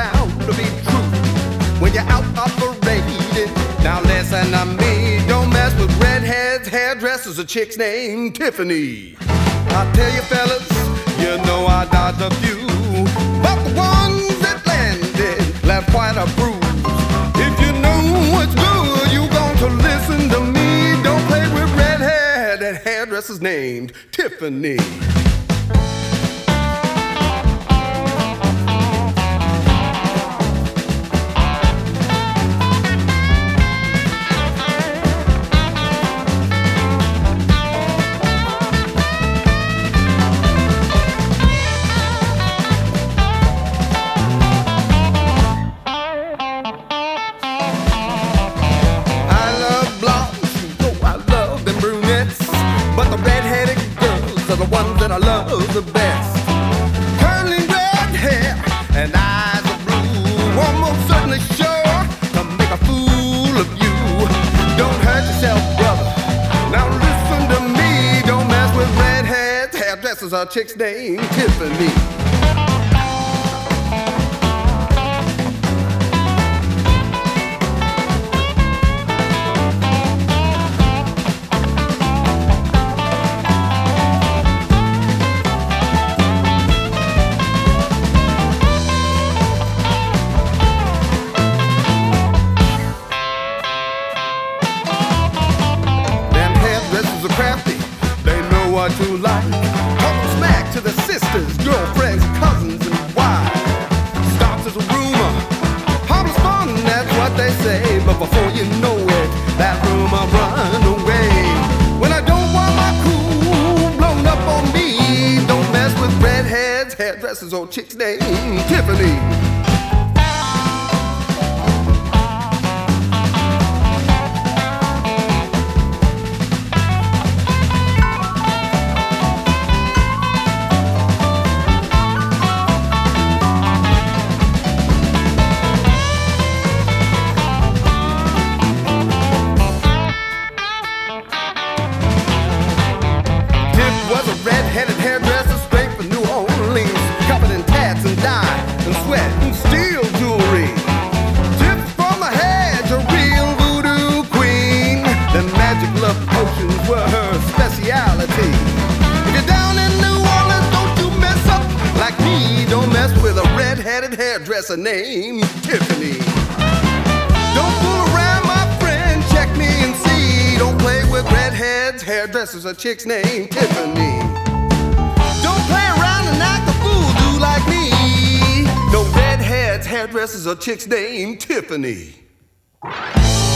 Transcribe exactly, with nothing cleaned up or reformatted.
out to be true. When you're out operating, now listen to me. Don't mess with redheads, hairdressers, or chicks named Tiffany. I tell you fellas, you know I dodged a few, but the ones that landed left quite a bruise. If you know what's good, you got to listen to me. Don't play with redhead and hairdressers named Tiffany. The ones that I love the best. Curling red hair and eyes of blue, almost certainly sure to make a fool of you. Don't hurt yourself, brother. Now listen to me. Don't mess with redheads, hairdressers, or chicks named Tiffany. What you like, talk smack to the sisters, girlfriends, cousins, and wives. Starts as a rumor, harmless fun, that's what they say. But before you know it, that rumor run away. When I don't want my cool blown up on me, don't mess with redheads, hairdressers, or chicks named Tiffany. Red-headed hairdresser straight from New Orleans, covered in tats and dye and sweat and steel jewelry. Tips from the hedge, a real voodoo queen. The magic love potions were her speciality. If you're down in New Orleans, don't you mess up like me. Don't mess with a red-headed hairdresser named Tiffany. Don't fool around, my friend, check me and see. Don't play with redheads, hairdressers, or chicks named Tiffany. Don't play around and act a fool, do like me. No redheads, hairdressers, or chicks named Tiffany.